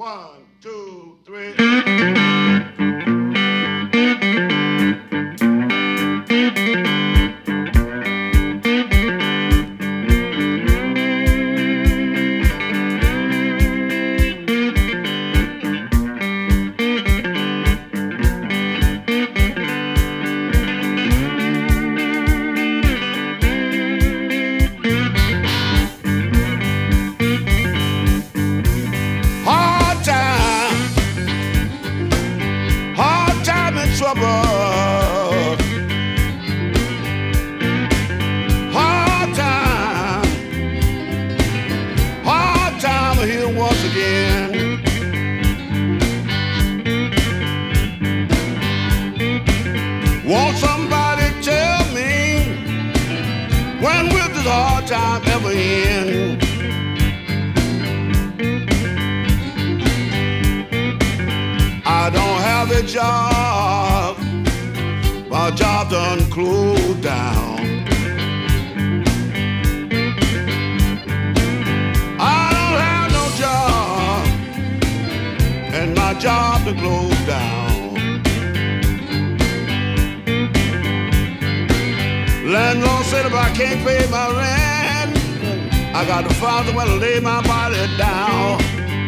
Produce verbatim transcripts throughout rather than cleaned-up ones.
One, two, three. Trouble, hard time, hard time here once again. Won't somebody tell me when will this hard time ever end? I don't have a job, my job done closed down. I don't have no job, and my job done closed down. Landlord said if I can't pay my rent, I got to find somewhere to lay my body down.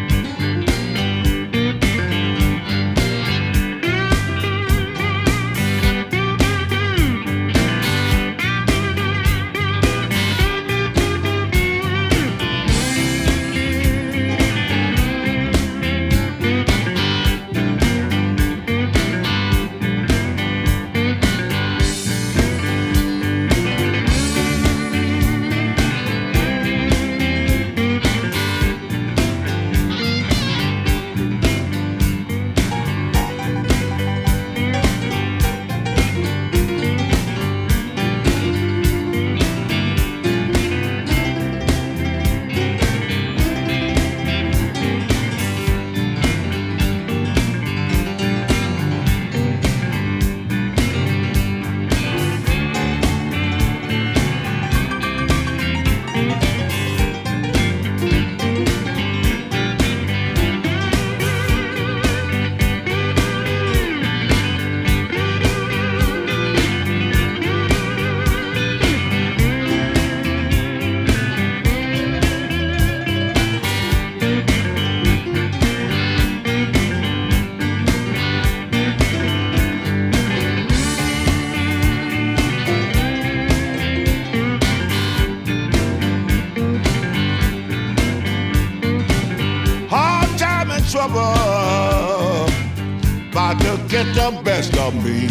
Trouble about to get the best of me.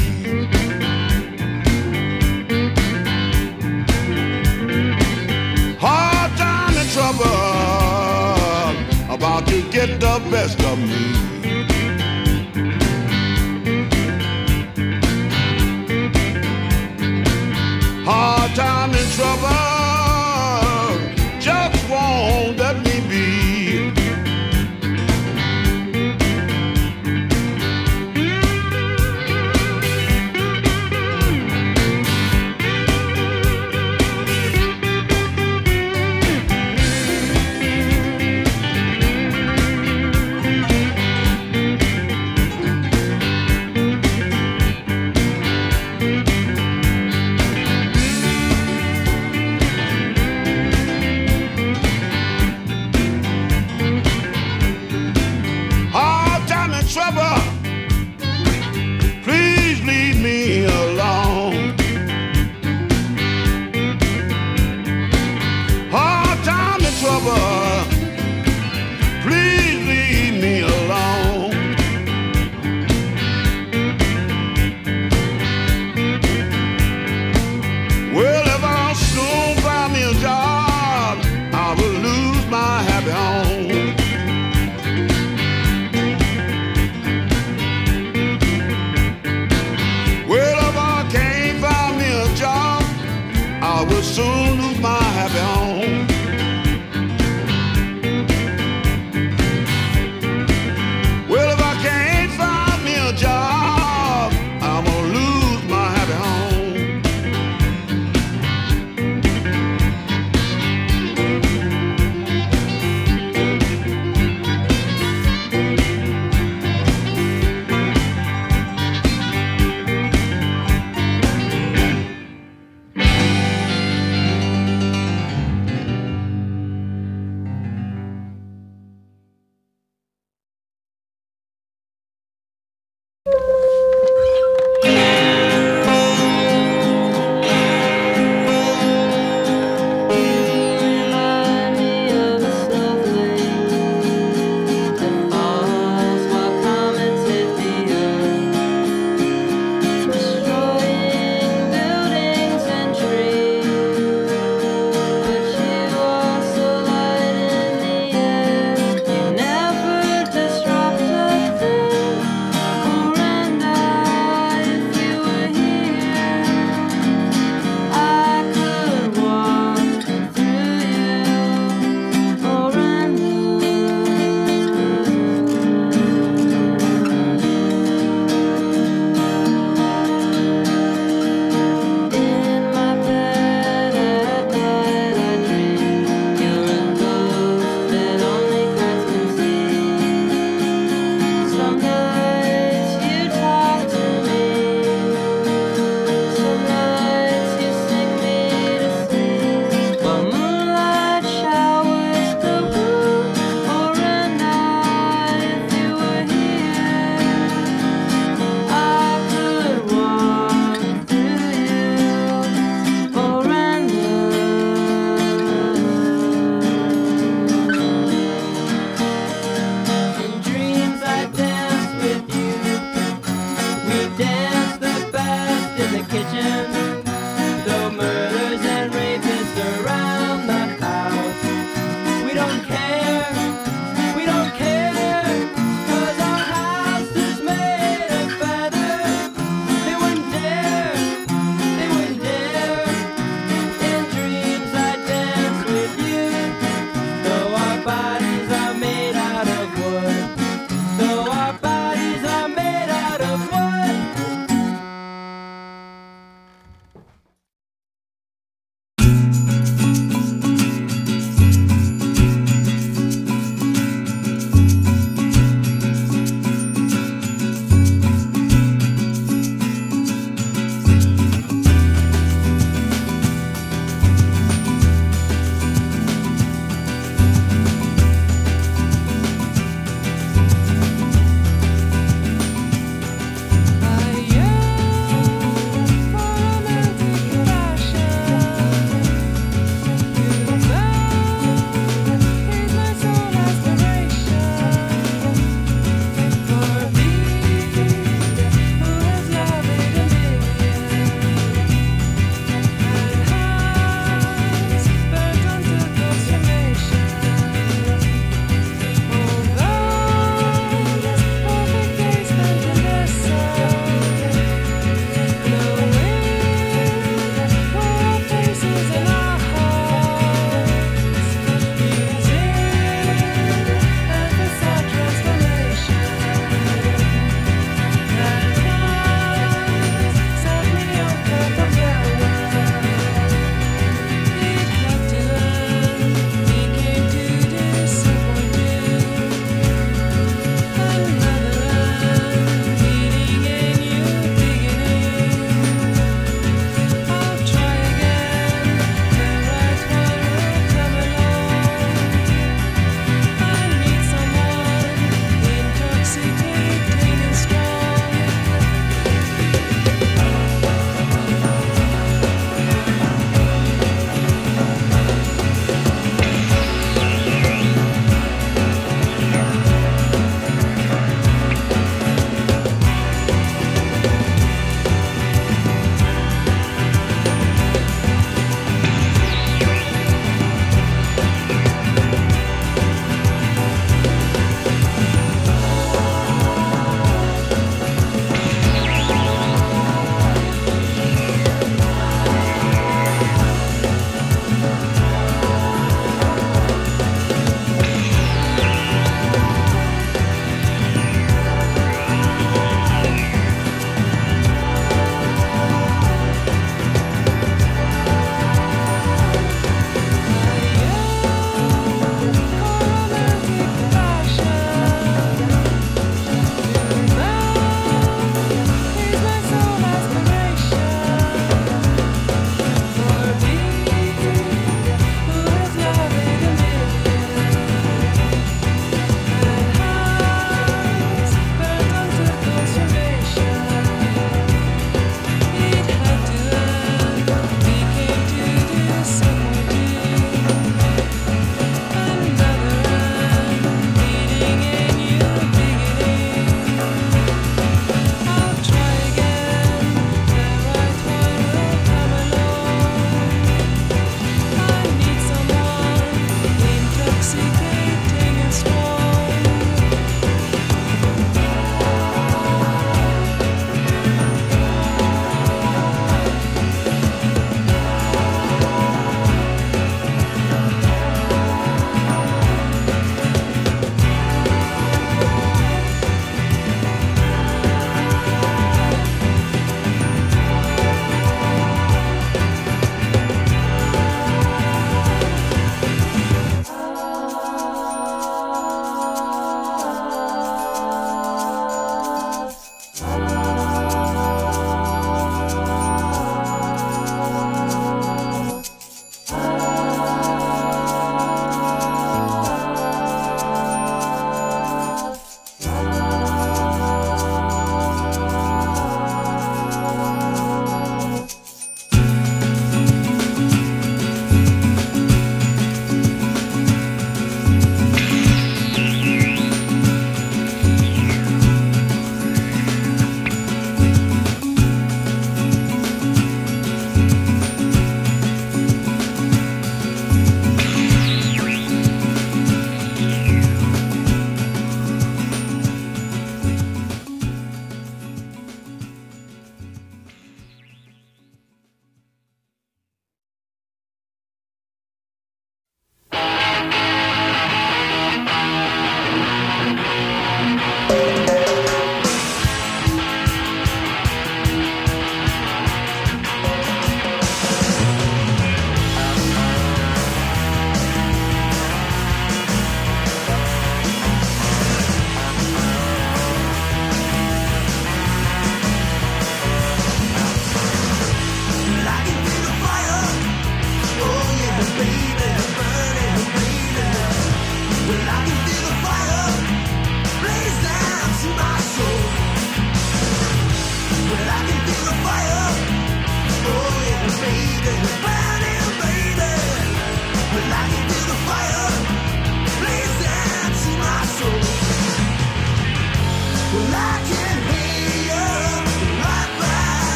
Hard time and trouble about to get the best of me. Hard time and trouble just won't let me be.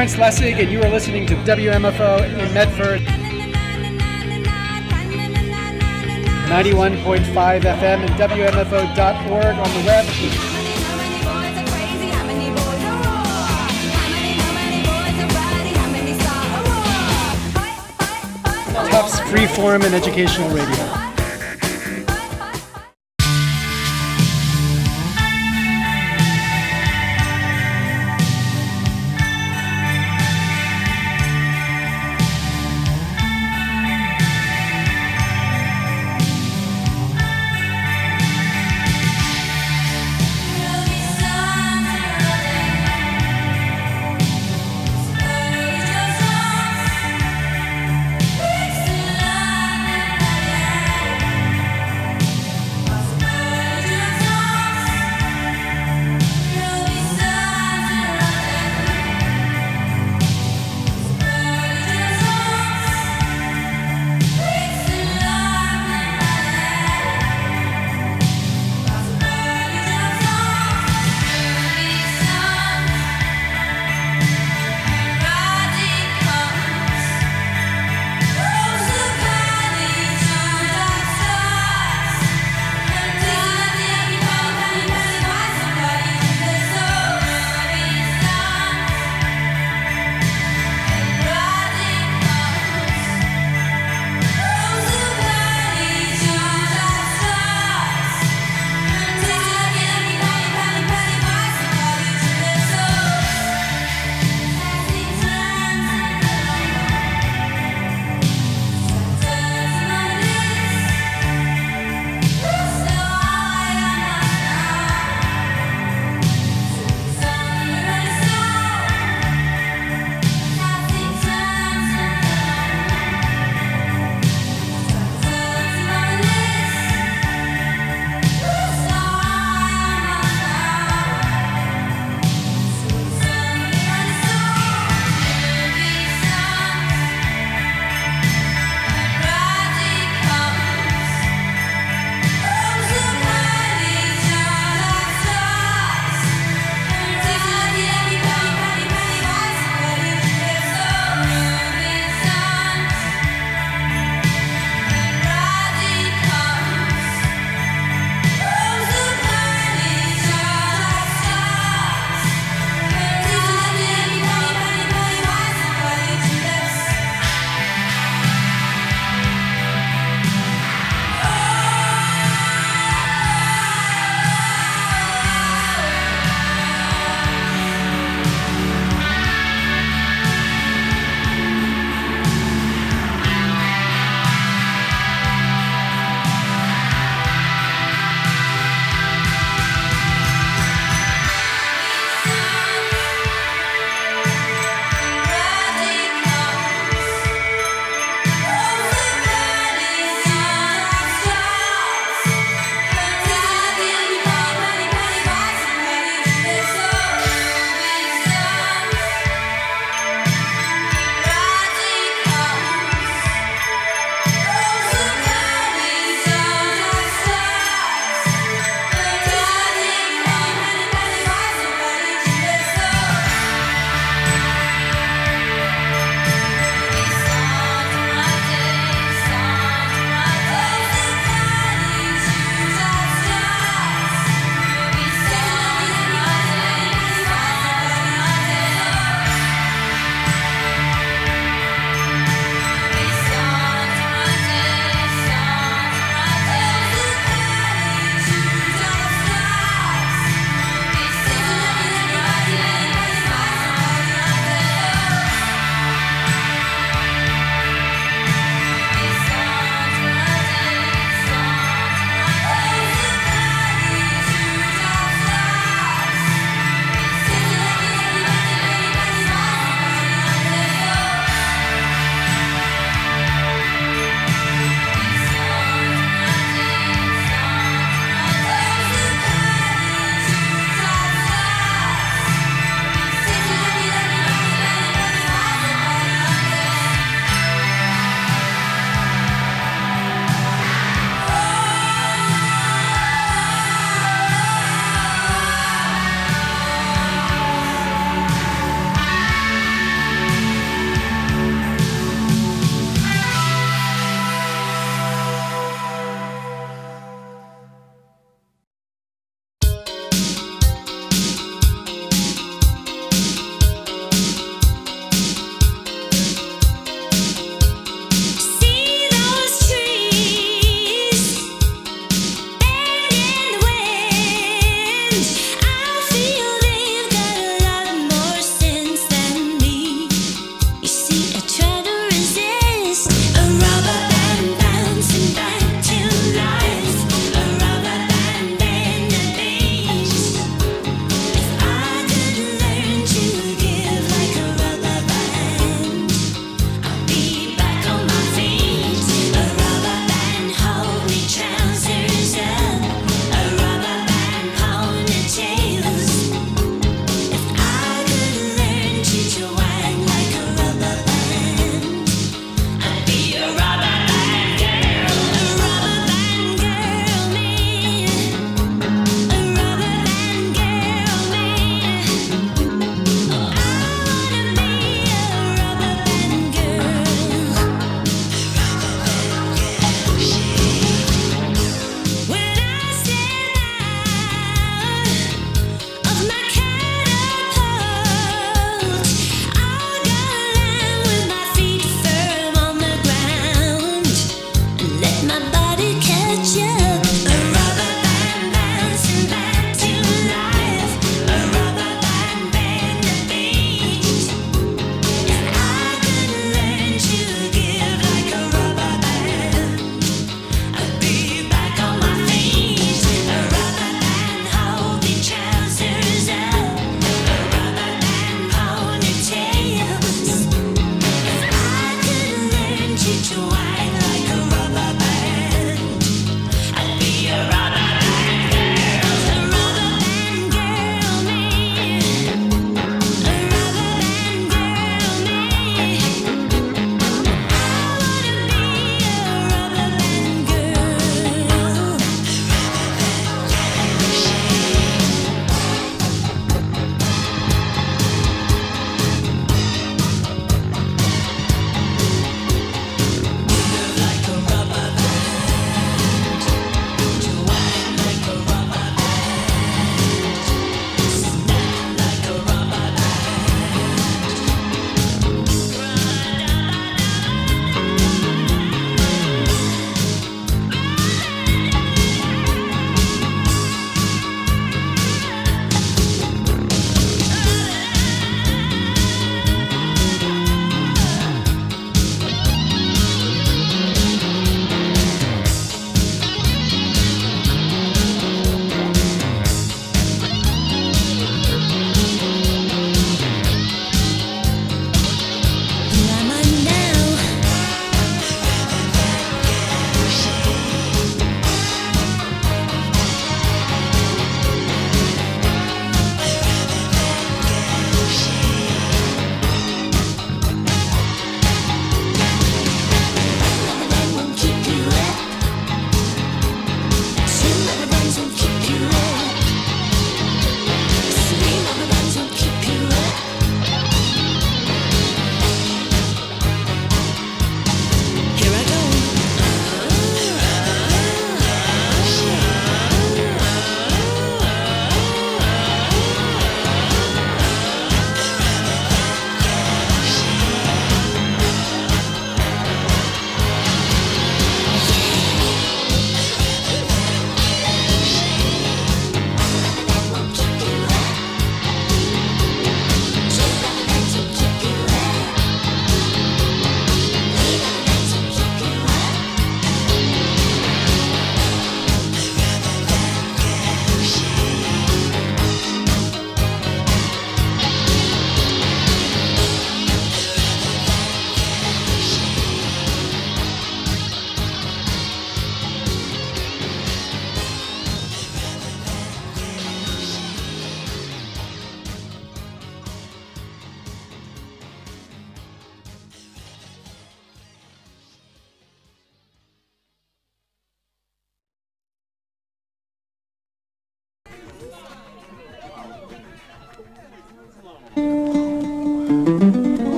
Lawrence Lessig, and you are listening to W M F O in Medford, ninety-one point five F M and W M F O dot org on the web. Tufts Freeform and Educational Radio. Yeah.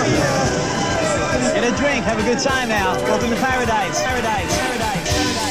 Get a drink, have a good time now. Welcome to paradise, paradise, paradise, paradise.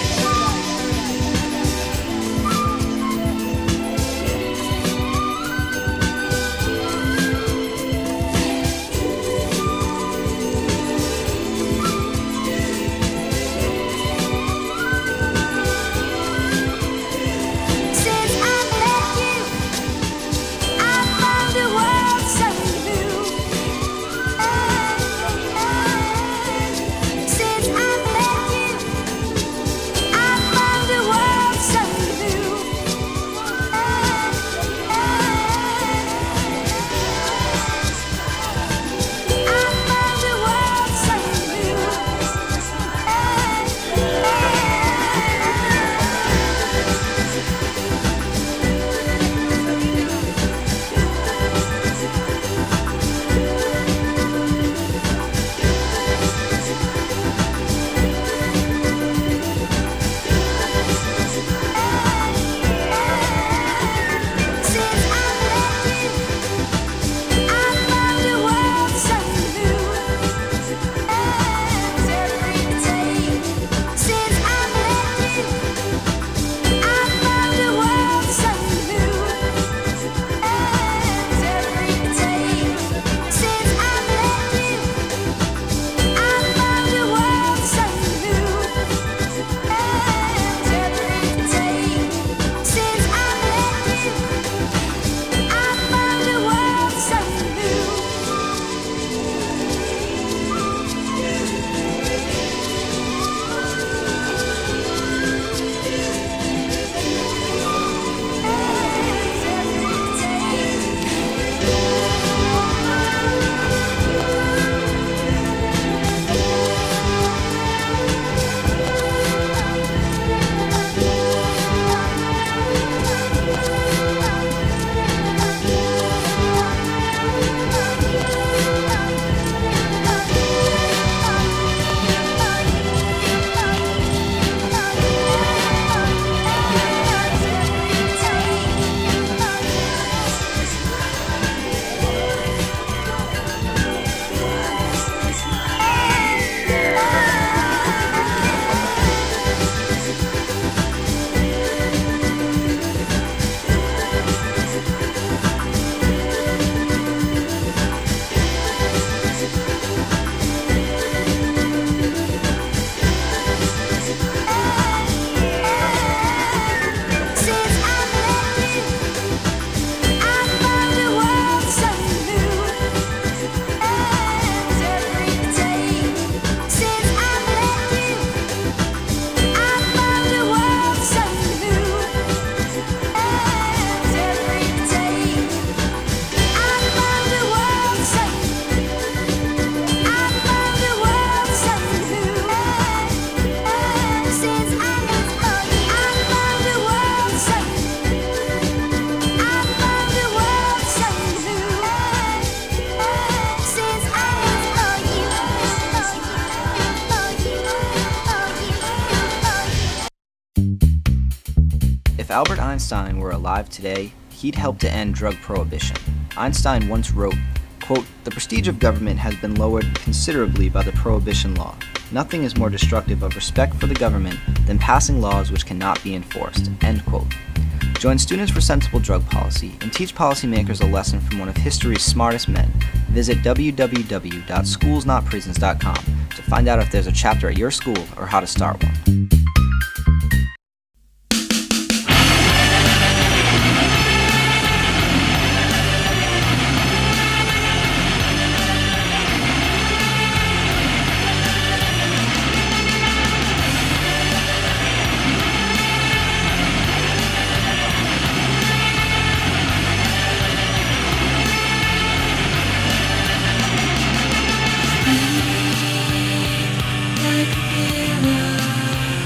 If Albert Einstein were alive today, he'd help to end drug prohibition. Einstein once wrote, quote, "The prestige of government has been lowered considerably by the prohibition law. Nothing is more destructive of respect for the government than passing laws which cannot be enforced," end quote. Join Students for Sensible Drug Policy and teach policymakers a lesson from one of history's smartest men. Visit w w w dot schools not prisons dot com to find out if there's a chapter at your school or how to start one. Like a mirror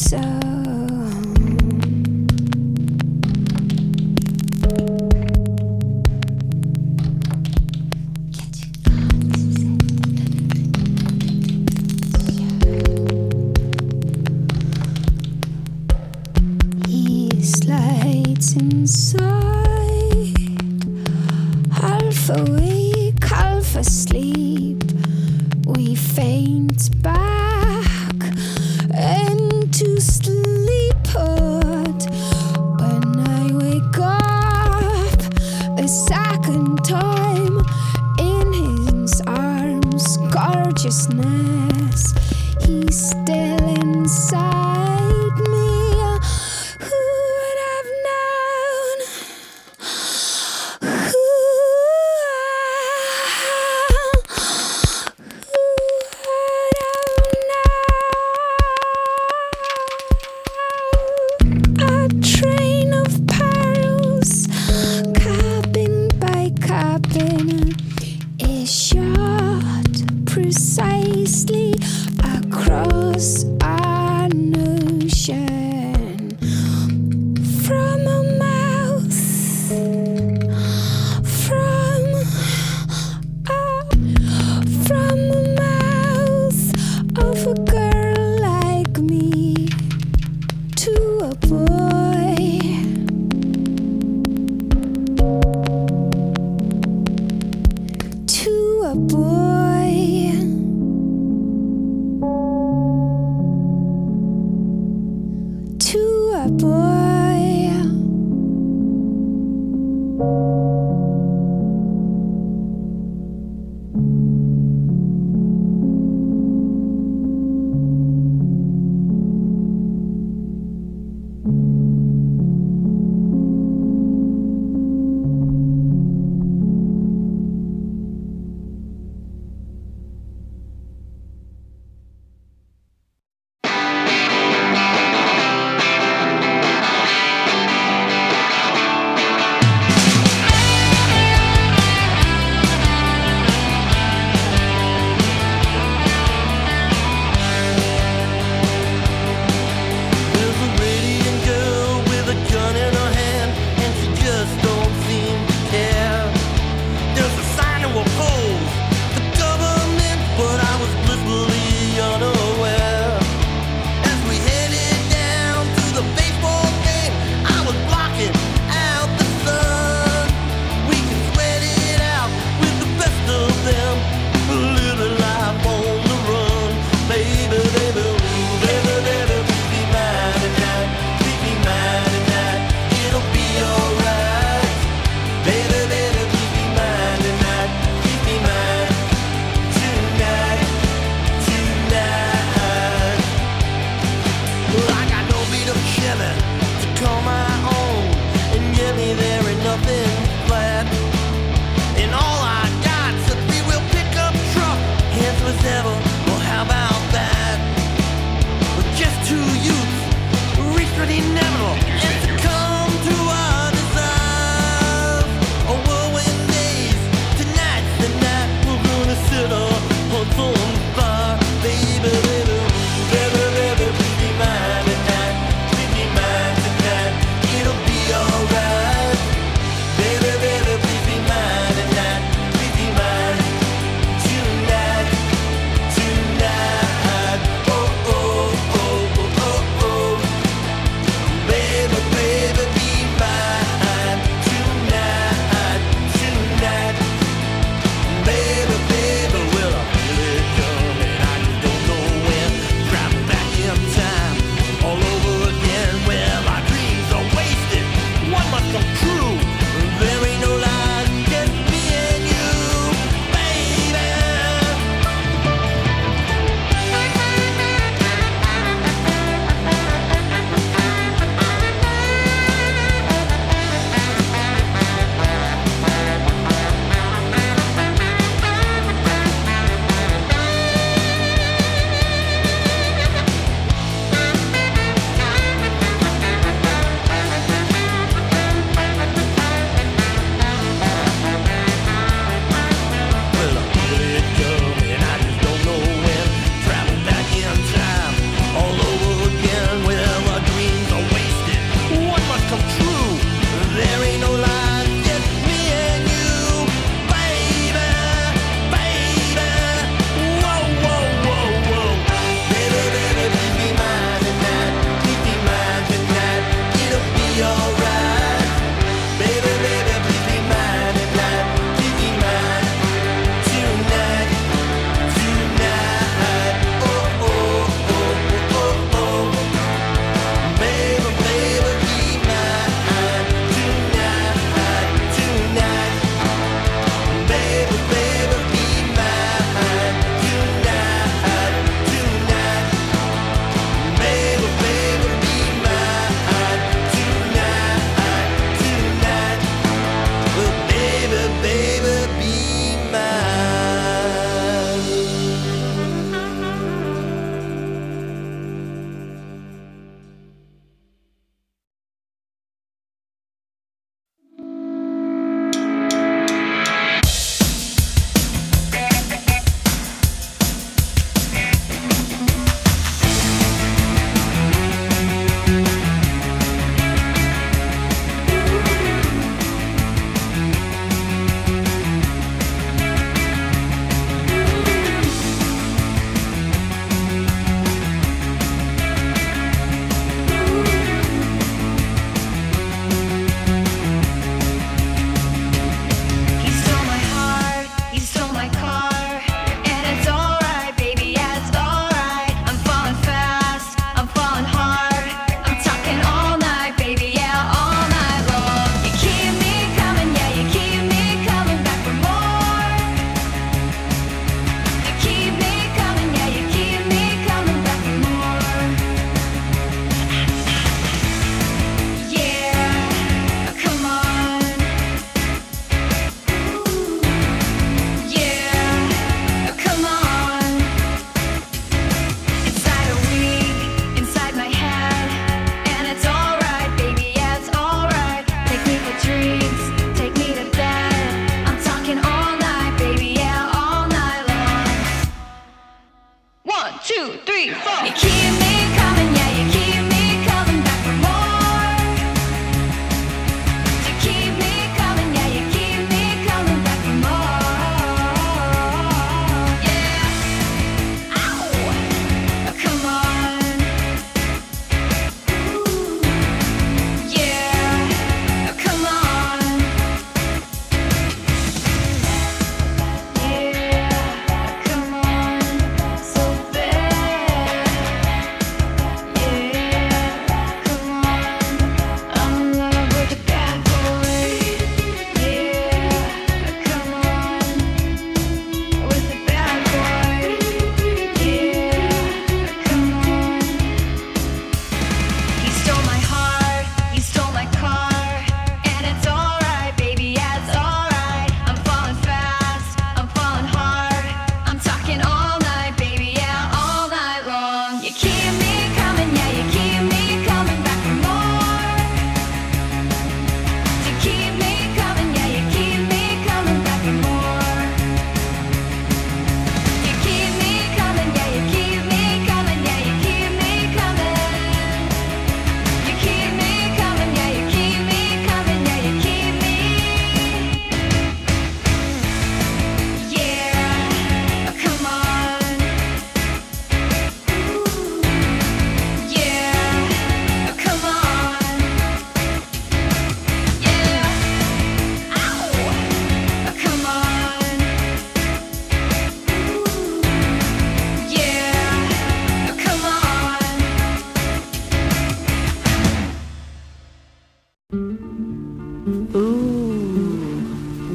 Baby, baby,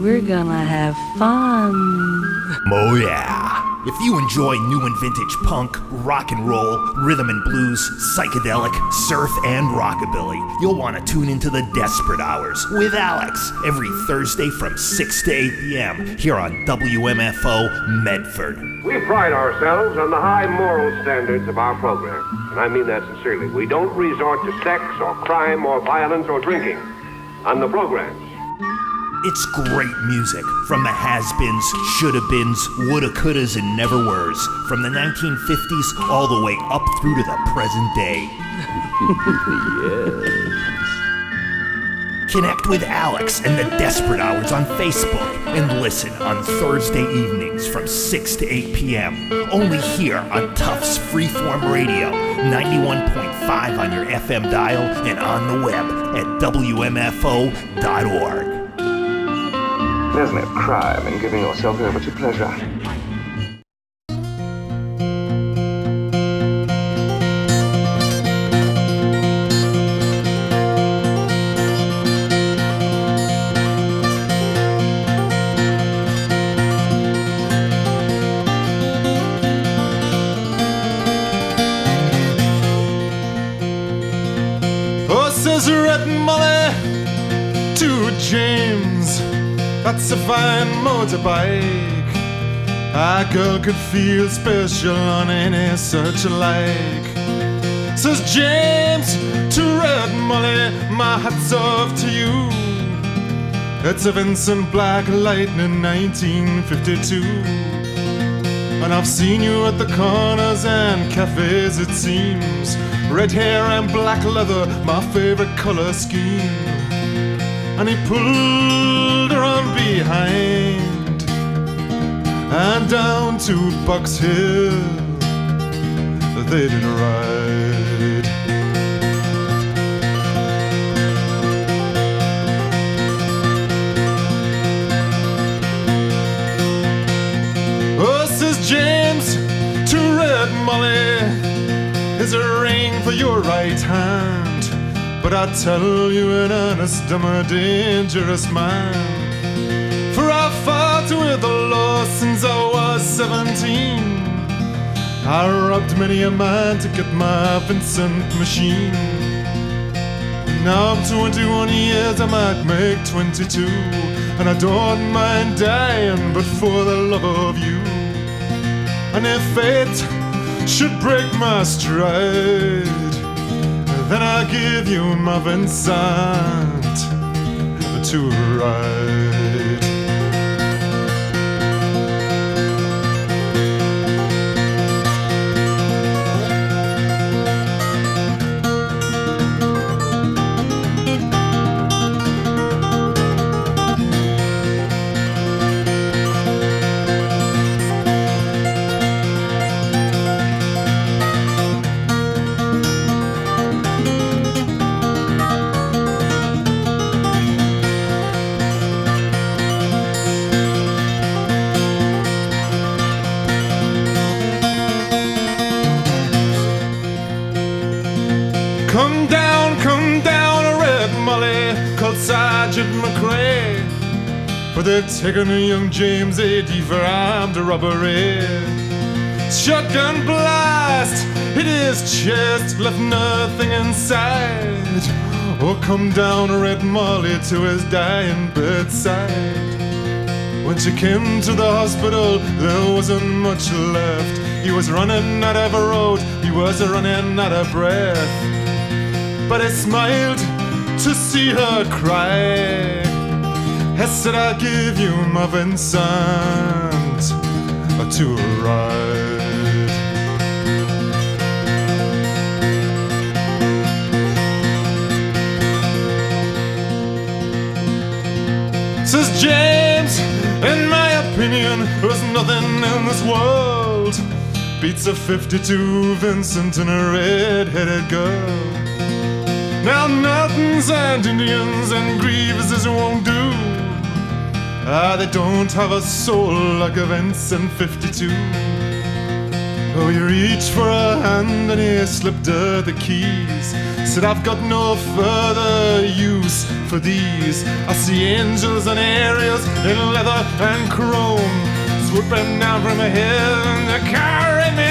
we're gonna have fun. Oh yeah. If you enjoy new and vintage punk, rock and roll, rhythm and blues, psychedelic, surf, and rockabilly, you'll want to tune into the Desperate Hours with Alex every Thursday from six to eight p.m. here on W M F O Medford. We pride ourselves on the high moral standards of our program, and I mean that sincerely. We don't resort to sex or crime or violence or drinking on the programs. It's great music from the has-beens, shoulda-beens, woulda-couldas, and never-weres, from the nineteen fifties all the way up through to the present day. Yes. Connect with Alex and the Desperate Hours on Facebook and listen on Thursday evenings from six to eight p.m. only here on Tufts Freeform Radio, ninety-one point five on your F M dial and on the web at W M F O dot org. There's no crime in giving yourself over to pleasure. Oh, says Red Molly to James, that's a fine motorbike. A girl could feel special on any such like. Says James to Red Molly, my hat's off to you. It's a Vincent Black Lightning nineteen fifty-two. And I've seen you at the corners and cafes, it seems. Red hair and black leather, my favorite color scheme. And he pulled her on behind and down to Box Hill they did ride. Oh, says James to Red Molly, is a ring for your right hand. But I tell you in earnest, I'm a dangerous man. For I fought with the law since I was seventeen. I robbed many a man to get my Vincent machine. Now I'm twenty-one years, I might make twenty-two. And I don't mind dying, but for the love of you. And if fate should break my stride, then I'll give you my Vincent to ride. Come down, come down, Red Molly, called Sergeant McRae. For they've taken a young James A D for armed robbery. Shotgun blast hit his chest, left nothing inside. Oh, come down, Red Molly, to his dying bedside. When she came to the hospital, there wasn't much left. He was running out of a road, he was running out of breath. But I smiled to see her cry. I said, I'll give you my Vincent to ride. Says James, in my opinion, there's nothing in this world beats a fifty-two Vincent and a red-headed girl. Now Mountains and Indians and Grievases won't do. Ah, they don't have a soul like a Vincent fifty-two. Oh, he reached for a hand and he slipped her the keys. Said, I've got no further use for these. I see angels and aerials in leather and chrome, swooping down from heaven to carry me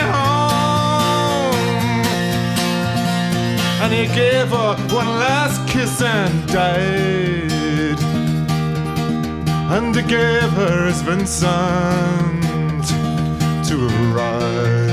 home. And he gave her one last kiss and died. And he gave her his Vincent to ride.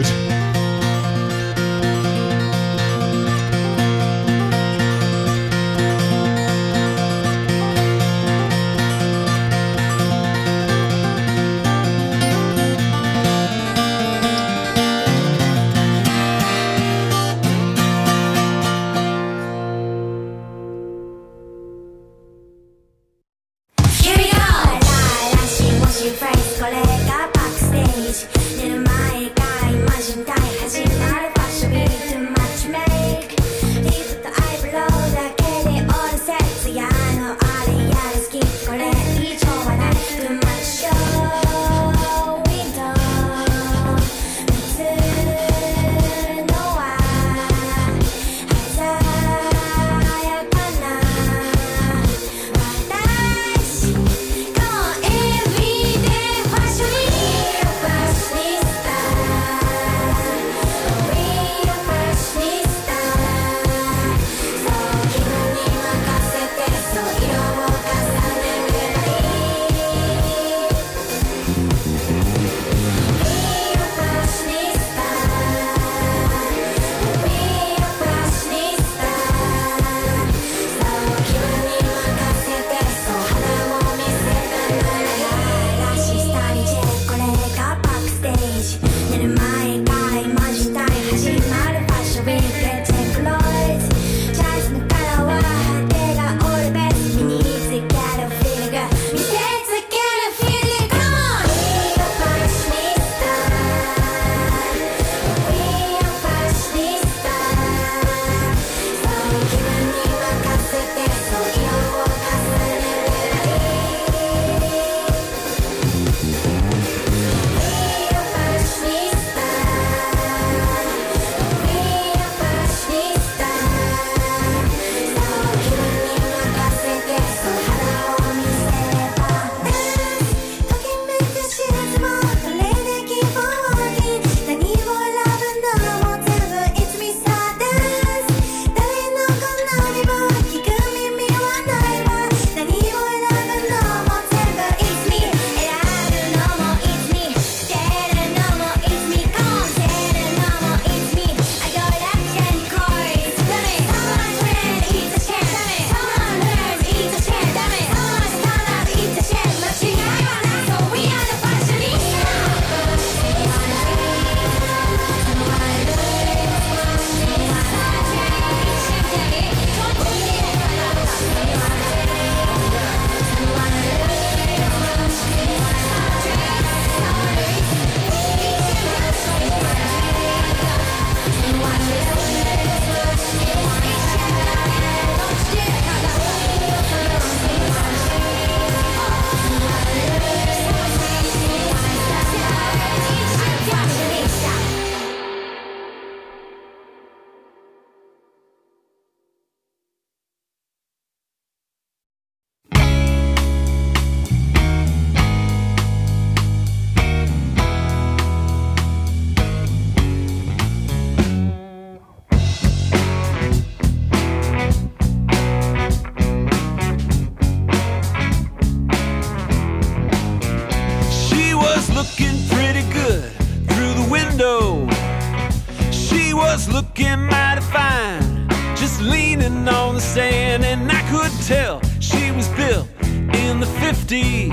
looking mighty fine, just leaning on the sand, and I could tell she was built in the fifties.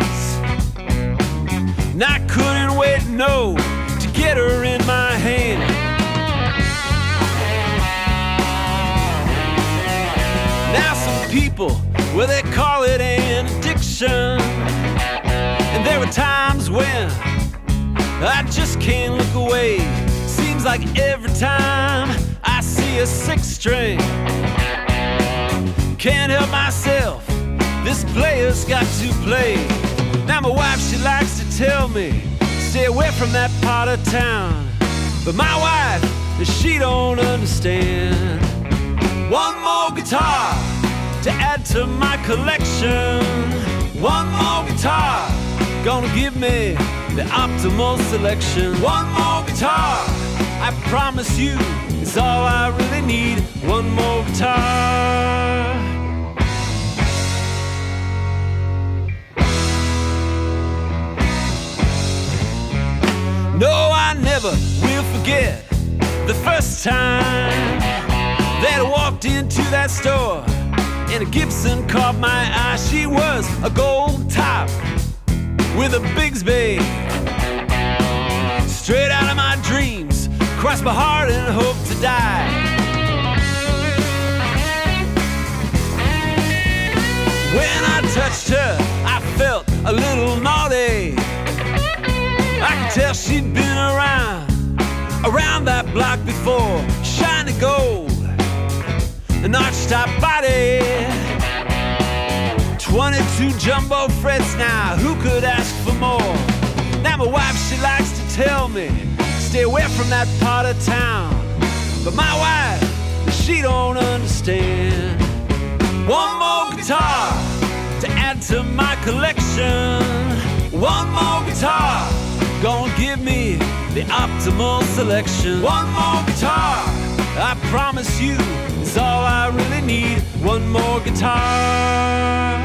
And I couldn't wait, no, to get her in my hand. Now some people, well, they call it an addiction, and there were times when I just can't look away. Seems like every time I see a six string, can't help myself, this player's got to play. Now my wife, she likes to tell me, stay away from that part of town. But my wife, she don't understand. One more guitar to add to my collection. One more guitar, gonna give me the optimal selection. One more guitar, I promise you, it's all I really need. One more guitar. No, I never will forget the first time that I walked into that store and a Gibson caught my eye. She was a gold top with a Bigsby, straight out of my dreams, crossed my heart and hope to die. When I touched her, I felt a little naughty. I could tell she'd been around, around that block before. Shiny gold, an arch-top body, twenty-two jumbo frets now, who could ask for more? Now my wife, she likes to tell me, stay away from that part of town. But my wife, she don't understand. One more guitar to add to my collection. One more guitar, gonna give me the optimal selection. One more guitar, I promise you, it's all I really need. One more guitar.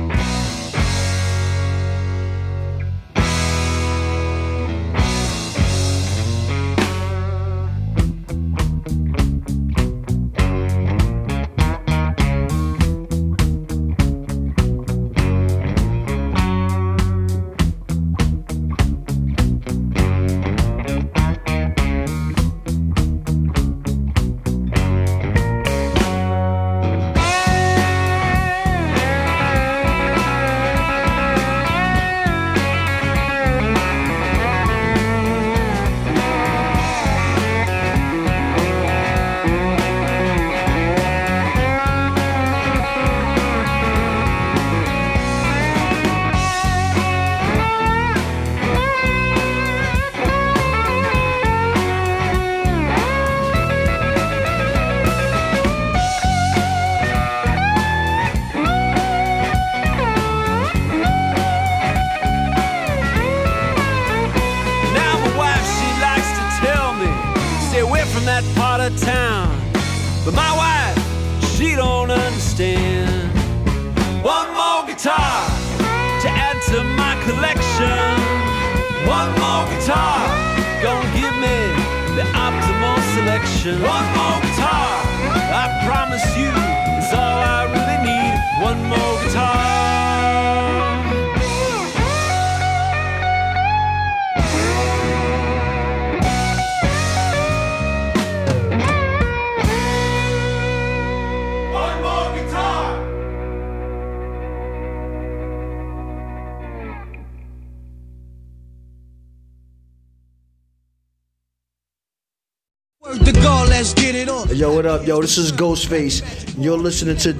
Town, but my wife, she don't understand. One more guitar to add to my collection. One more guitar, gonna give me the optimal selection. One more guitar, I promise you, it's all I really need. One more guitar. Yo, what up, yo? This is Ghostface. You're listening to